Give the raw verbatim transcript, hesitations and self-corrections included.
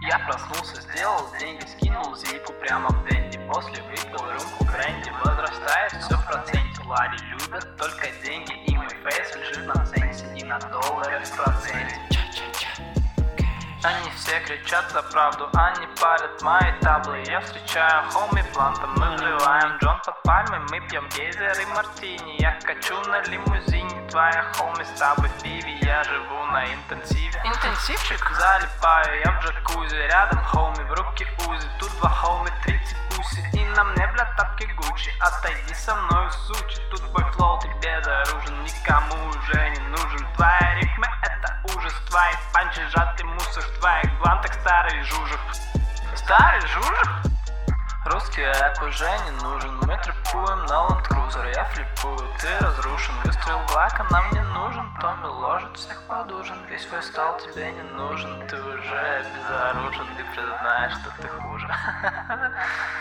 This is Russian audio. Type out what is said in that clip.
Я проснулся, сделал деньги, скинул зипу прямо в денди. После выпил рюмку бренди. Возрастает все в проценте. Лади любят только деньги, и мой фейс лежит на центе. И на доллары в проценте. Они все кричат за правду, они палят мои таблы. Я встречаю хоми блантом, мы взрываем джон под пальмой. Мы пьем гейзер и мартини. Я качу на лимузине, твоя хоми с тобой в пиве. Я живу на интенсиве. Интенсивчик, залипаю я в джакузи. Рядом хоми, в руки узи. Тут два хоми, тридцать пуси. И на мне, бля, тапки Гуччи. Отойди со мной, сучи. Тут твой флоу тебе дорожен, никому уже не нужен. Твоя рифма — это ужас. Твои панчи — сжатый мусор. В твоих блантах старый жужик. Старый жужик? Русский рэп уже не нужен. Мы трипуем на Land Cruiser. Я флипую, ты разрушен. Выстрел Глака нам не нужен. Томми ложит всех под ужин. Весь твой стол тебе не нужен. Ты уже безоружен. Ты признаешь, что ты хуже.